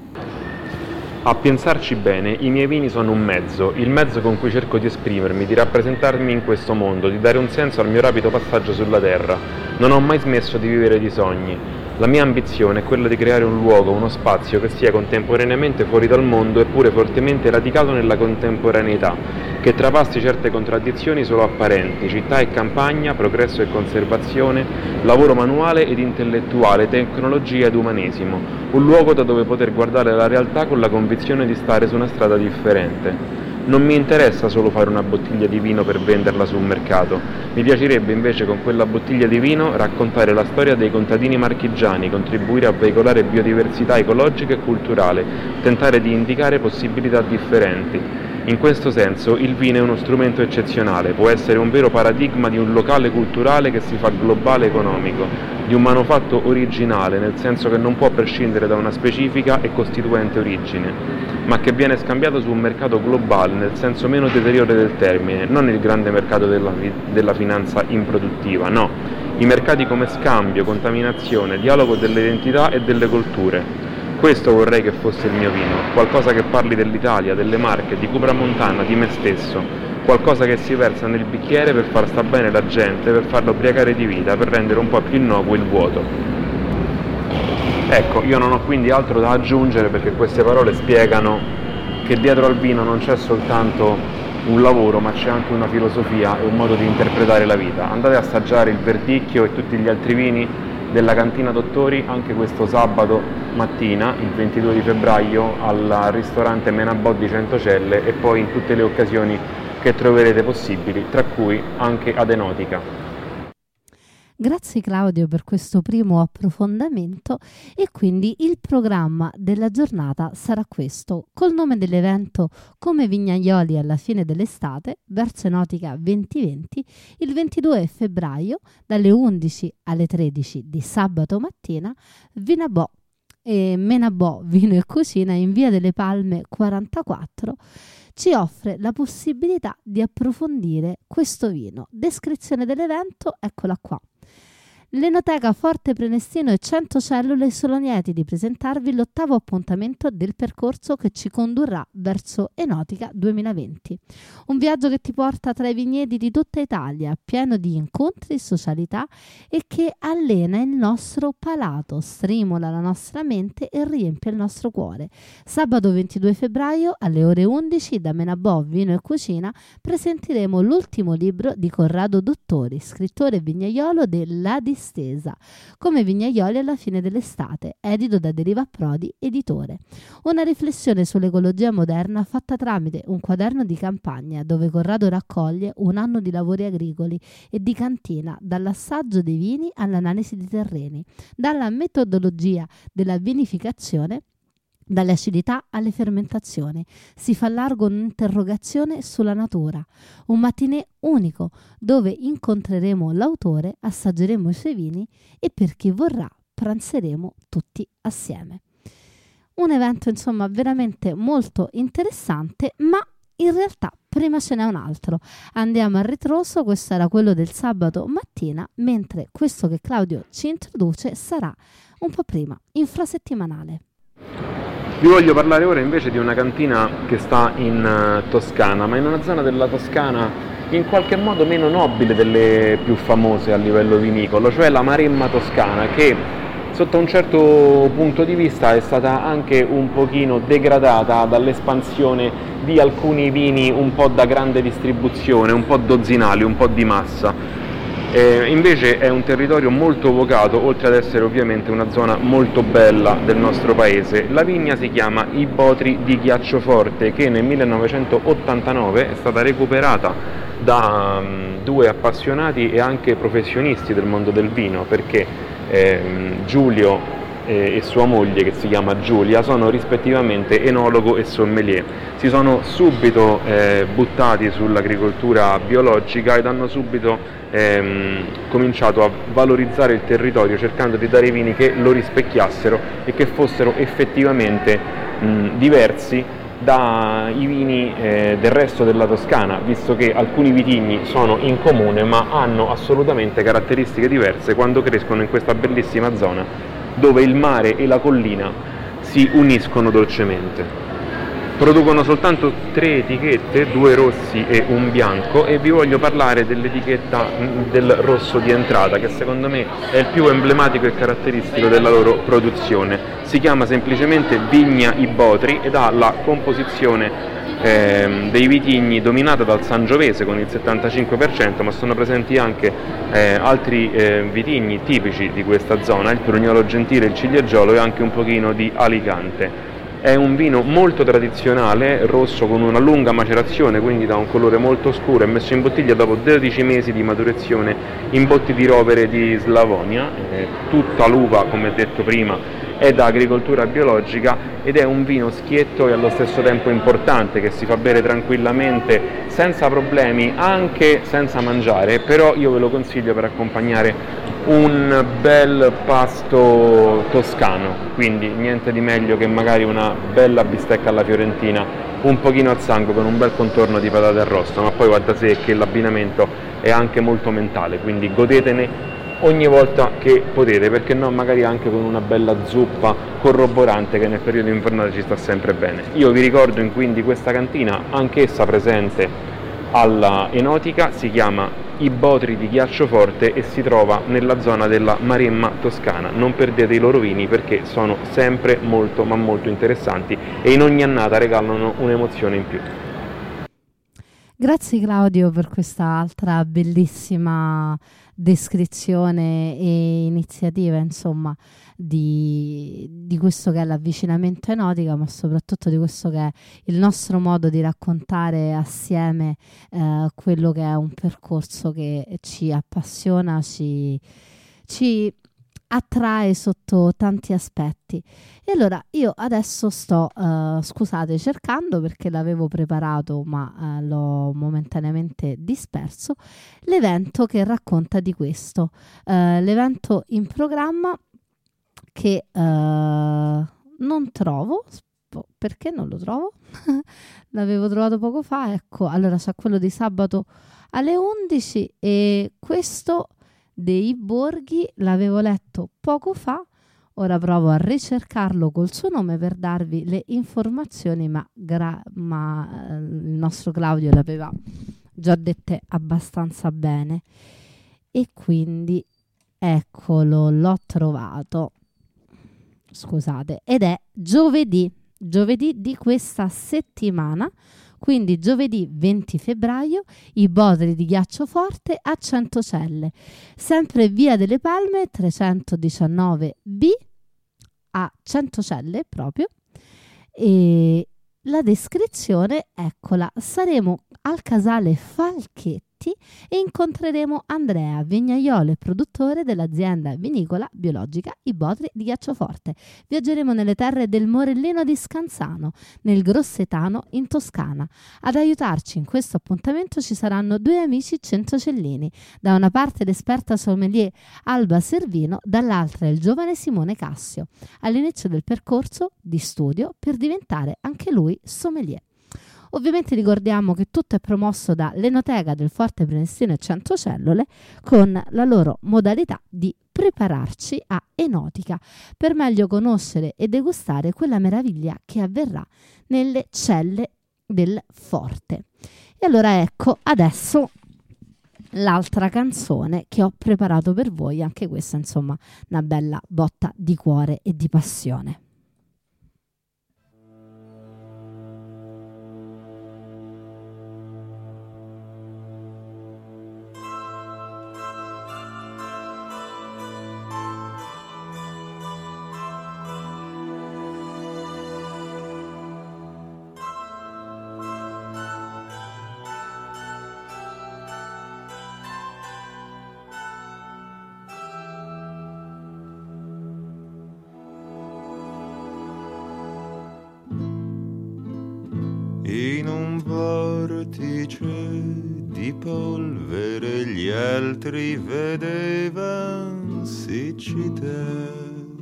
A pensarci bene, i miei vini sono un mezzo, il mezzo con cui cerco di esprimermi, di rappresentarmi in questo mondo, di dare un senso al mio rapido passaggio sulla terra. Non ho mai smesso di vivere di sogni. La mia ambizione è quella di creare un luogo, uno spazio che sia contemporaneamente fuori dal mondo eppure fortemente radicato nella contemporaneità, che trapassi certe contraddizioni solo apparenti, città e campagna, progresso e conservazione, lavoro manuale ed intellettuale, tecnologia ed umanesimo, un luogo da dove poter guardare la realtà con la convinzione di stare su una strada differente. Non mi interessa solo fare una bottiglia di vino per venderla sul mercato, mi piacerebbe invece con quella bottiglia di vino raccontare la storia dei contadini marchigiani, contribuire a veicolare biodiversità ecologica e culturale, tentare di indicare possibilità differenti. In questo senso il vino è uno strumento eccezionale, può essere un vero paradigma di un locale culturale che si fa globale economico, di un manufatto originale, nel senso che non può prescindere da una specifica e costituente origine, ma che viene scambiato su un mercato globale nel senso meno deteriore del termine, non il grande mercato della, della finanza improduttiva, no, i mercati come scambio, contaminazione, dialogo delle identità e delle culture. Questo vorrei che fosse il mio vino, qualcosa che parli dell'Italia, delle Marche, di Cupra Montana, di me stesso, qualcosa che si versa nel bicchiere per far sta bene la gente, per farla ubriacare di vita, per rendere un po' più innocuo il vuoto. Ecco, io non ho quindi altro da aggiungere, perché queste parole spiegano che dietro al vino non c'è soltanto un lavoro, ma c'è anche una filosofia e un modo di interpretare la vita. Andate a assaggiare il verdicchio e tutti gli altri vini della Cantina Dottori anche questo sabato mattina, il ventidue di febbraio, al ristorante Menabò di Centocelle, e poi in tutte le occasioni che troverete possibili, tra cui anche ad Enotica. Grazie Claudio per questo primo approfondimento, e quindi il programma della giornata sarà questo, col nome dell'evento Come Vignaioli alla fine dell'estate, verso Enotica duemilaventi, il ventidue febbraio dalle undici alle tredici di sabato mattina, Vinabò e Menabò Vino e Cucina in Via delle Palme quarantaquattro ci offre la possibilità di approfondire questo vino. Descrizione dell'evento, eccola qua. L'Enoteca Forte Prenestino e cento Cellule sono lieti di presentarvi l'ottavo appuntamento del percorso che ci condurrà verso Enotica duemilaventi. Un viaggio che ti porta tra i vigneti di tutta Italia, pieno di incontri, socialità, e che allena il nostro palato, stimola la nostra mente e riempie il nostro cuore. Sabato ventidue febbraio alle ore undici da Menabò Vino e Cucina presenteremo l'ultimo libro di Corrado Dottori, scrittore vignaiolo della Distesa, Come Vignaioli alla fine dell'estate, edito da Deriva Prodi editore. Una riflessione sull'ecologia moderna fatta tramite un quaderno di campagna dove Corrado raccoglie un anno di lavori agricoli e di cantina, dall'assaggio dei vini all'analisi dei terreni, dalla metodologia della vinificazione, dalle acidità alle fermentazioni. Si fa largo un'interrogazione sulla natura, un mattinè unico dove incontreremo l'autore, assaggeremo i suoi vini e, per chi vorrà, pranzeremo tutti assieme. Un evento insomma veramente molto interessante, ma in realtà prima ce n'è un altro. Andiamo a ritroso, questo era quello del sabato mattina, mentre questo che Claudio ci introduce sarà un po' prima, infrasettimanale. Vi voglio parlare ora invece di una cantina che sta in uh, Toscana, ma in una zona della Toscana in qualche modo meno nobile delle più famose a livello vinicolo, cioè la Maremma Toscana, che sotto un certo punto di vista è stata anche un pochino degradata dall'espansione di alcuni vini un po' da grande distribuzione, un po' dozzinali, un po' di massa. Eh, invece è un territorio molto vocato, oltre ad essere ovviamente una zona molto bella del nostro paese. La vigna si chiama I Botri di Ghiaccioforte, che nel millenovecentottantanove è stata recuperata da um, due appassionati e anche professionisti del mondo del vino, perché ehm, Giulio e sua moglie, che si chiama Giulia, sono rispettivamente enologo e sommelier. Si sono subito eh, buttati sull'agricoltura biologica ed hanno subito ehm, cominciato a valorizzare il territorio, cercando di dare vini che lo rispecchiassero e che fossero effettivamente mh, diversi dai vini eh, del resto della Toscana, visto che alcuni vitigni sono in comune ma hanno assolutamente caratteristiche diverse quando crescono in questa bellissima zona dove il mare e la collina si uniscono dolcemente. Producono soltanto tre etichette, due rossi e un bianco, e vi voglio parlare dell'etichetta del rosso di entrata, che secondo me è il più emblematico e caratteristico della loro produzione. Si chiama semplicemente Vigna I Botri ed ha la composizione eh, dei vitigni dominata dal Sangiovese con il settantacinque per cento, ma sono presenti anche eh, altri eh, vitigni tipici di questa zona, il Prugnolo Gentile, il Cilieggiolo e anche un pochino di Alicante. È un vino molto tradizionale, rosso con una lunga macerazione, quindi da un colore molto scuro, e messo in bottiglia dopo dodici mesi di maturazione in botti di rovere di Slavonia. Eh, tutta l'uva, come detto prima, è da agricoltura biologica ed è un vino schietto e allo stesso tempo importante, che si fa bere tranquillamente senza problemi, anche senza mangiare, però io ve lo consiglio per accompagnare un bel pasto toscano, quindi niente di meglio che magari una bella bistecca alla fiorentina, un pochino al sangue con un bel contorno di patate arrosto, ma poi va da sé che l'abbinamento è anche molto mentale, quindi godetene ogni volta che potete, perché no magari anche con una bella zuppa corroborante che nel periodo invernale ci sta sempre bene. Io vi ricordo in quindi questa cantina, anch'essa presente alla Enotica, si chiama I Botri di Ghiaccioforte e si trova nella zona della Maremma toscana. Non perdete i loro vini perché sono sempre molto ma molto interessanti e in ogni annata regalano un'emozione in più. Grazie Claudio per questa altra bellissima descrizione e iniziativa, insomma, di, di questo che è l'avvicinamento enotica, ma soprattutto di questo che è il nostro modo di raccontare assieme eh, quello che è un percorso che ci appassiona, ci, ci attrae sotto tanti aspetti. E allora io adesso sto, uh, scusate, cercando, perché l'avevo preparato ma uh, l'ho momentaneamente disperso, l'evento che racconta di questo. Uh, l'evento in programma che uh, non trovo, perché non lo trovo? L'avevo trovato poco fa, ecco, allora c'è quello di sabato alle undici e questo dei Borghi l'avevo letto poco fa. Ora provo a ricercarlo col suo nome per darvi le informazioni, ma, gra- ma eh, il nostro Claudio l'aveva già dette abbastanza bene. E quindi eccolo, l'ho trovato. Scusate, ed è giovedì, giovedì di questa settimana. Quindi giovedì venti febbraio, I Botri di Ghiaccioforte a Centocelle, sempre via delle Palme trecentodiciannove B a Centocelle proprio. E la descrizione, eccola, saremo al casale Falchetti e incontreremo Andrea, vignaiolo e produttore dell'azienda vinicola biologica I Botri di Ghiaccioforte. Viaggeremo nelle terre del Morellino di Scanzano, nel Grossetano in Toscana. Ad aiutarci in questo appuntamento ci saranno due amici centocellini, da una parte l'esperta sommelier Alba Servino, dall'altra il giovane Simone Cassio, all'inizio del percorso di studio per diventare anche lui sommelier. Ovviamente ricordiamo che tutto è promosso da l'Enoteca del Forte Prenestino e Centocellole, con la loro modalità di prepararci a enotica per meglio conoscere e degustare quella meraviglia che avverrà nelle celle del Forte. E allora ecco adesso l'altra canzone che ho preparato per voi, anche questa insomma una bella botta di cuore e di passione. vortice di polvere, gli altri vedevan siccità.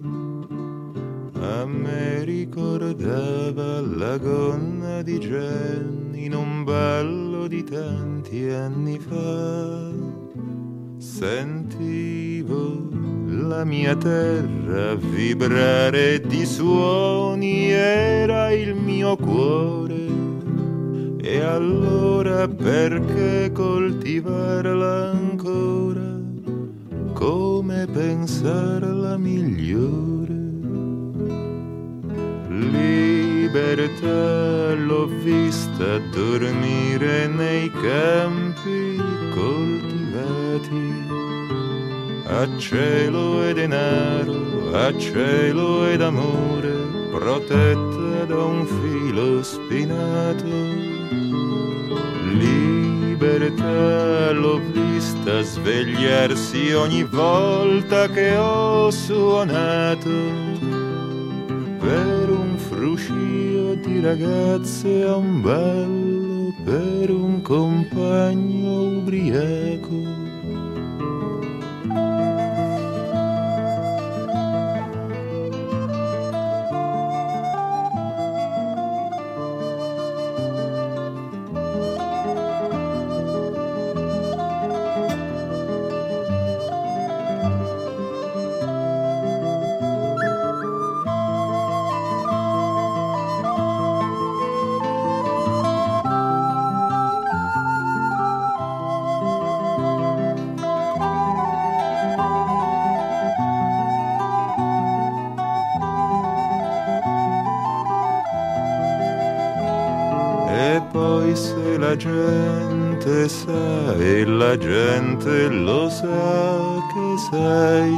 A me ricordava la gonna di Jenny in un ballo di tanti anni fa. Sentivo la mia terra vibrare di suoni, era il mio cuore. E allora perché coltivarla ancora, come pensarla migliore? Libertà l'ho vista dormire nei campi coltivati, a cielo e denaro, a cielo ed amore, protetta da un filo spinato. Libertà l'ho vista svegliarsi ogni volta che ho suonato per un fruscio di ragazze a un ballo, per un compagno ubriaco. Se la gente sa e la gente lo sa che sai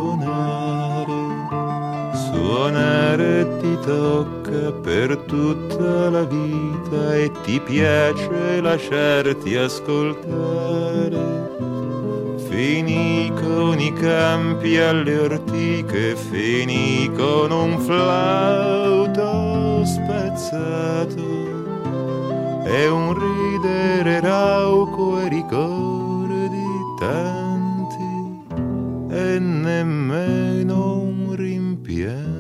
suonare, suonare ti tocca per tutta la vita e ti piace lasciarti ascoltare. Finì con i campi alle ortiche, finì con un flauto spezzato e un ridere rauco e ricordi tanti e nemmeno un rimpianto.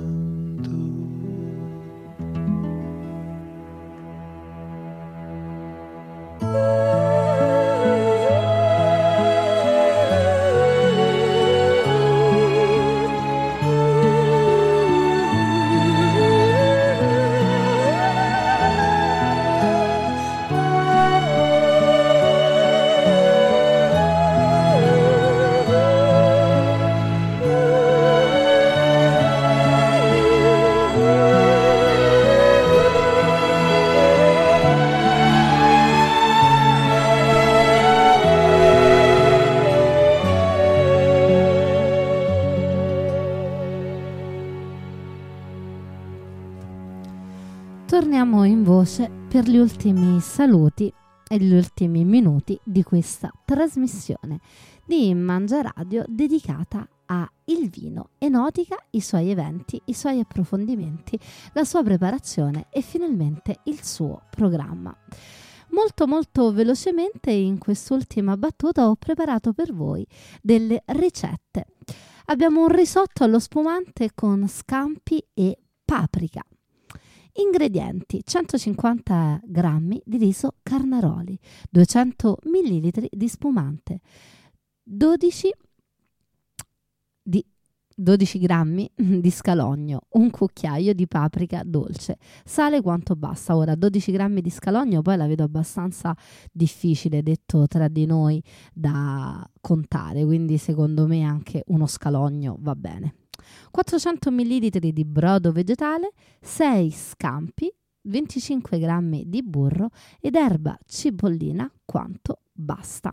Torniamo in voce per gli ultimi saluti e gli ultimi minuti di questa trasmissione di Mangia Radio dedicata a il vino, Enotica, i suoi eventi, i suoi approfondimenti, la sua preparazione e finalmente il suo programma. Molto molto velocemente in quest'ultima battuta ho preparato per voi delle ricette. Abbiamo un risotto allo spumante con scampi e paprika. Ingredienti: centocinquanta grammi di riso Carnaroli, duecento millilitri di spumante, dodici, di, dodici grammi di scalogno, un cucchiaio di paprika dolce, sale quanto basta. Ora dodici grammi di scalogno poi la vedo abbastanza difficile, detto tra di noi, da contare, quindi secondo me anche uno scalogno va bene. quattrocento millilitri di brodo vegetale, sei scampi, venticinque grammi di burro ed erba cipollina quanto basta.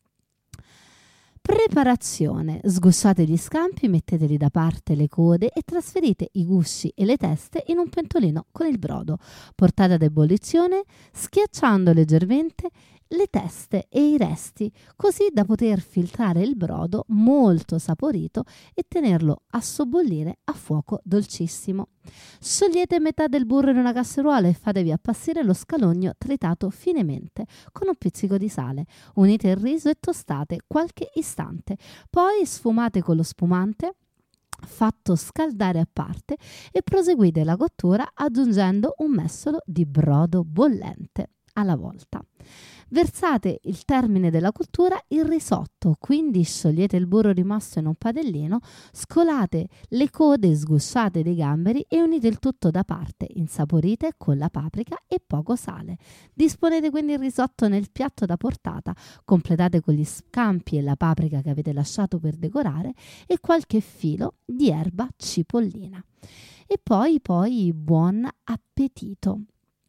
Preparazione: sgusciate gli scampi, metteteli da parte le code e trasferite i gusci e le teste in un pentolino con il brodo. Portate ad ebollizione, schiacciando leggermente le teste e i resti, così da poter filtrare il brodo molto saporito e tenerlo a sobbollire a fuoco dolcissimo. Sciogliete metà del burro in una casseruola e fatevi appassire lo scalogno tritato finemente con un pizzico di sale. Unite il riso e tostate qualche istante, poi sfumate con lo spumante fatto scaldare a parte e proseguite la cottura aggiungendo un mestolo di brodo bollente alla volta. Versate il termine della cottura il risotto, quindi sciogliete il burro rimasto in un padellino, scolate le code sgusciate dei gamberi e unite il tutto da parte, insaporite con la paprika e poco sale. Disponete quindi il risotto nel piatto da portata, completate con gli scampi e la paprika che avete lasciato per decorare e qualche filo di erba cipollina. E poi, poi buon appetito!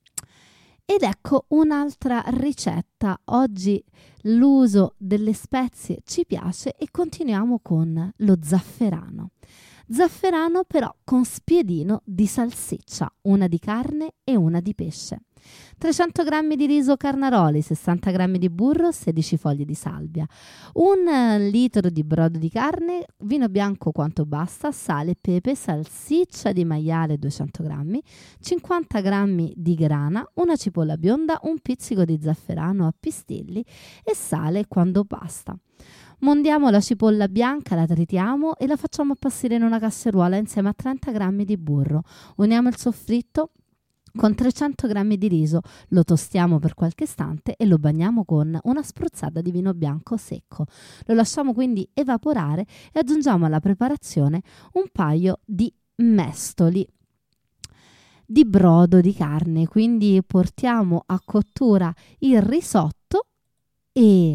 Ed ecco un'altra ricetta. Oggi l'uso delle spezie ci piace e continuiamo con lo zafferano. Zafferano però con spiedino di salsiccia, una di carne e una di pesce. trecento grammi di riso Carnaroli, sessanta grammi di burro, sedici foglie di salvia, un litro di brodo di carne, vino bianco quanto basta, sale, pepe, salsiccia di maiale duecento grammi, cinquanta grammi di grana, una cipolla bionda, un pizzico di zafferano a pistilli e sale quando basta. Mondiamo la cipolla bianca, la tritiamo e la facciamo appassire in una casseruola insieme a trenta grammi di burro. Uniamo il soffritto con trecento grammi di riso, lo tostiamo per qualche istante e lo bagniamo con una spruzzata di vino bianco secco. Lo lasciamo quindi evaporare e aggiungiamo alla preparazione un paio di mestoli di brodo di carne. Quindi portiamo a cottura il risotto e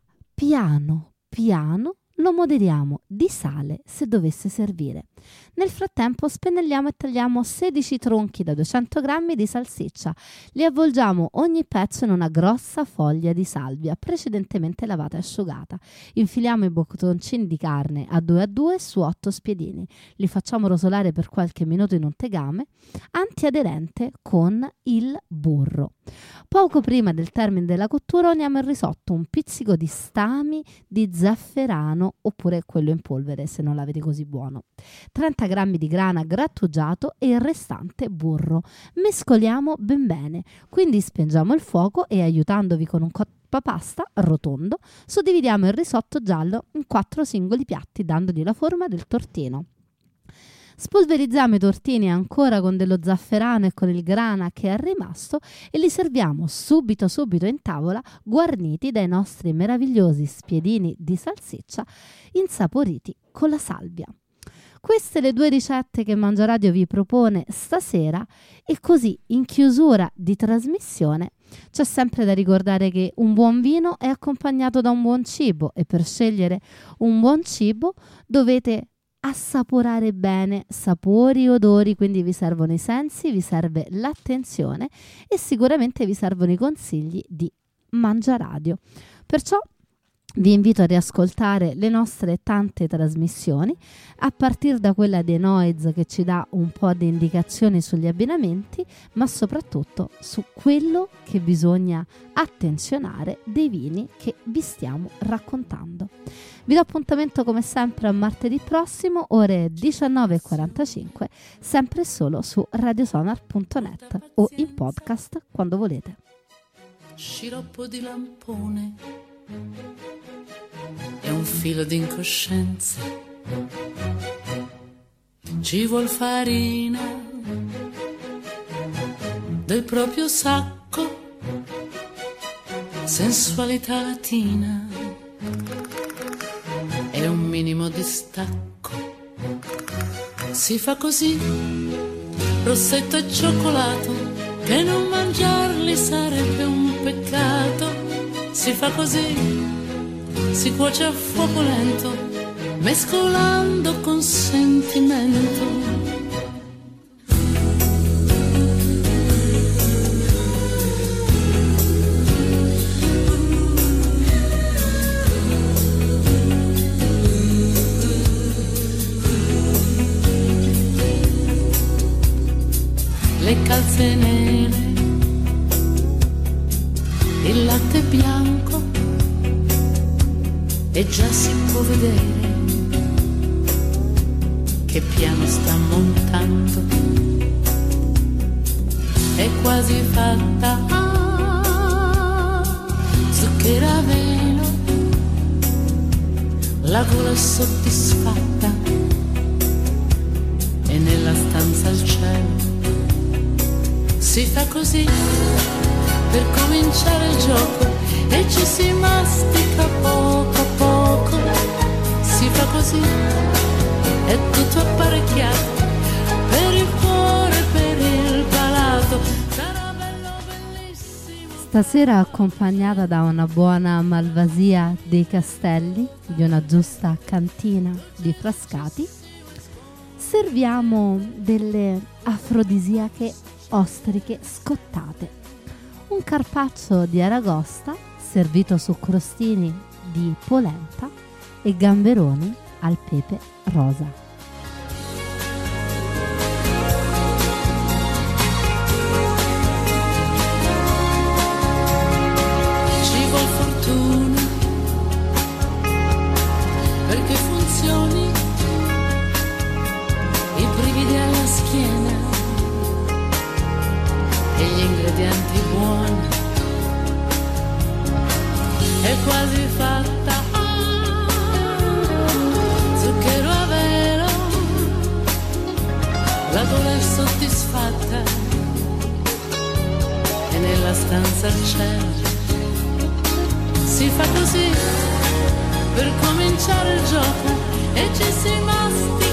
piano piano lo moderiamo di sale se dovesse servire. Nel frattempo spennelliamo e tagliamo sedici tronchi da duecento grammi di salsiccia. Li avvolgiamo ogni pezzo in una grossa foglia di salvia precedentemente lavata e asciugata. Infiliamo i bottoncini di carne a due a due su otto spiedini. Li facciamo rosolare per qualche minuto in un tegame antiaderente con il burro. Poco prima del termine della cottura uniamo il risotto, un pizzico di stami di zafferano oppure quello in polvere se non l'avete così buono, trenta grammi di grana grattugiato e il restante burro. Mescoliamo ben bene, quindi spengiamo il fuoco e aiutandovi con un coppapasta rotondo suddividiamo il risotto giallo in quattro singoli piatti dandogli la forma del tortino. Spolverizziamo i tortini ancora con dello zafferano e con il grana che è rimasto e li serviamo subito subito in tavola guarniti dai nostri meravigliosi spiedini di salsiccia insaporiti con la salvia. Queste le due ricette che Mangiaradio vi propone stasera e così in chiusura di trasmissione c'è sempre da ricordare che un buon vino è accompagnato da un buon cibo e per scegliere un buon cibo dovete assaporare bene sapori e odori, quindi vi servono i sensi, vi serve l'attenzione e sicuramente vi servono i consigli di Mangiaradio. Perciò vi invito a riascoltare le nostre tante trasmissioni, a partire da quella dei Noiz che ci dà un po' di indicazioni sugli abbinamenti, ma soprattutto su quello che bisogna attenzionare dei vini che vi stiamo raccontando. Vi do appuntamento come sempre a martedì prossimo, ore diciannove e quarantacinque, sempre solo su radiosonar punto net o in podcast quando volete. Sciroppo di lampone e un filo di incoscienza, ci vuol farina del proprio sacco, sensualità latina e un minimo di stacco. Si fa così, rossetto e cioccolato, che non mangiarli sarebbe un peccato. Si fa così, si cuoce a fuoco lento, mescolando con sentimento. Le calze nere il latte bianco e già si può vedere che piano sta montando, è quasi fatta, ah, zucchero a velo, la gola è soddisfatta e nella stanza al cielo si fa così per cominciare il gioco e ci si mastica poco a poco, si fa così, è tutto apparecchiato per il cuore, per il palato, sarà bello bellissimo. Stasera accompagnata da una buona malvasia dei castelli, di una giusta cantina di Frascati, serviamo delle afrodisiache ostriche scottate, un carpaccio di aragosta servito su crostini di polenta e gamberoni al pepe rosa. Ci vuol fortuna perché funzioni, i brividi alla schiena e gli ingredienti buoni, è quasi fatta, zucchero a velo, la gola è soddisfatta e nella stanza al cielo si fa così per cominciare il gioco e ci si mastica